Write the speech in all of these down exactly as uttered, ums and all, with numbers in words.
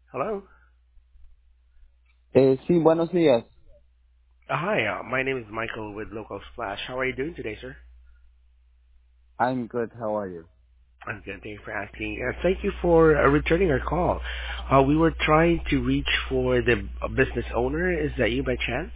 Hello. Eh, sí, buenos días. Uh, hi, uh, my name is Michael with Local Splash. How are you doing today, sir? I'm good. How are you? I'm good. Thank you for asking. Uh, thank you for uh, returning our call. Uh, we were trying to reach for the uh, business owner. Is that you by chance?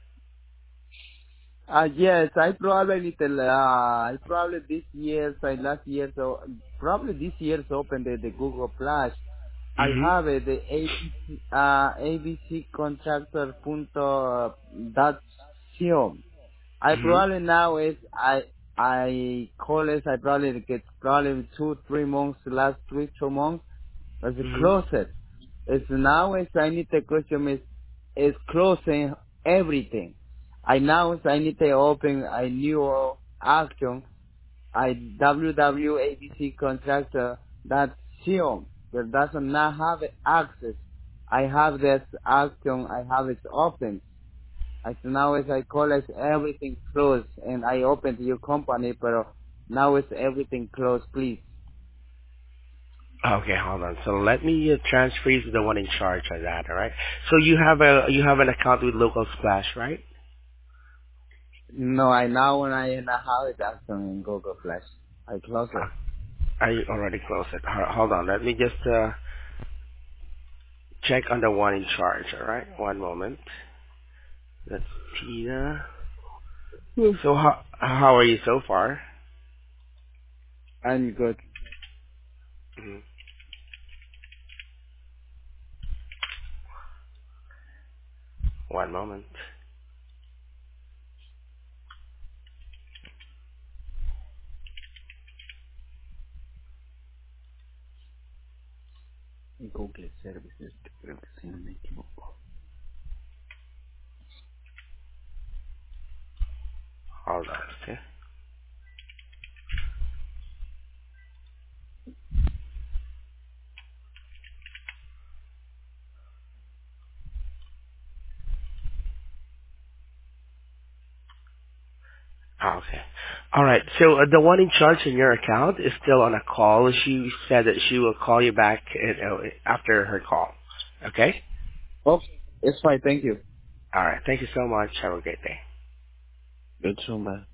Uh, yes, I probably tell, uh, I probably this year, I last year, so probably this year's open the, the Google Flash. I have Mm-hmm. uh, the A B C, uh, A B C contractor punto dot com. I Mm-hmm. probably now is, I, I call it, I probably get probably two, three months, last three, two months, as a Mm-hmm. closet. It's now is I need the question is is closing everything. I now is I need to open a new action. I www.abc contractor that com that does not have access. I have this action. I have it open. As now as I call it everything closed and I open to your company, but now is everything closed. Please. Okay, hold on. So let me uh, transfer you to the one in charge of that. All right. So you have a you have an account with Local Splash, right? No, I now when I in a have it action in Google Flash. I close it. Uh, I already closed it. Ho- Hold on. Let me just uh, check on the one in charge. All right. One moment. That's Tina. Hmm. So how how are you so far? I'm good. Mhm. One moment. Google Services, creo que si no me equivoco. Hold on, okay? Ah, okay. All right. So uh, the one in charge in your account is still on a call. She said that she will call you back uh, uh, after her call. Okay? Oh, it's fine. Thank you. All right. Thank you so much. Have a great day. Good, so bad.